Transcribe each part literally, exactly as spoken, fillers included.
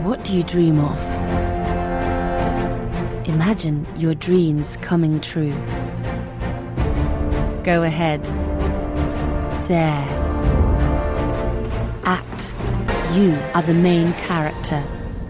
What do you dream of? Imagine your dreams coming true. Go ahead. Dare. Act. You are the main character.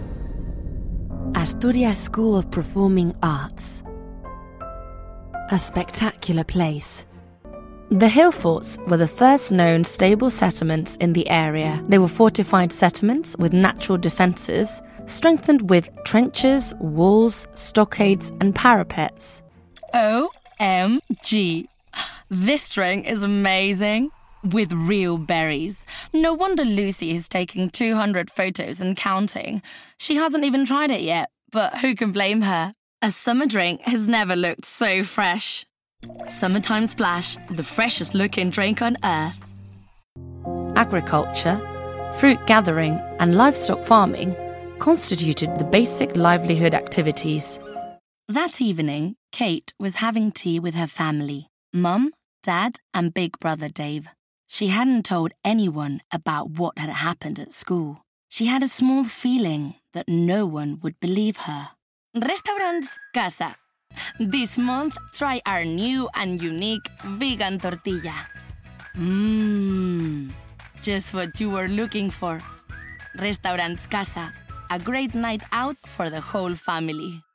Asturias School of Performing Arts. A spectacular place. The hill forts were the first known stable settlements in the area. They were fortified settlements with natural defences, strengthened with trenches, walls, stockades and parapets. O M G! This drink is amazing. With real berries. No wonder Lucy is taking two hundred photos and counting. She hasn't even tried it yet, but who can blame her? A summer drink has never looked so fresh. Summertime Splash, the freshest looking drink on earth. Agriculture, fruit gathering and livestock farming constituted the basic livelihood activities. That evening, Kate was having tea with her family, Mum, Dad and big brother Dave. She hadn't told anyone about what had happened at school. She had a small feeling that no one would believe her. Restaurants Casa. This month, try our new and unique vegan tortilla. Mmm, just what you were looking for. Restaurants Casa, a great night out for the whole family.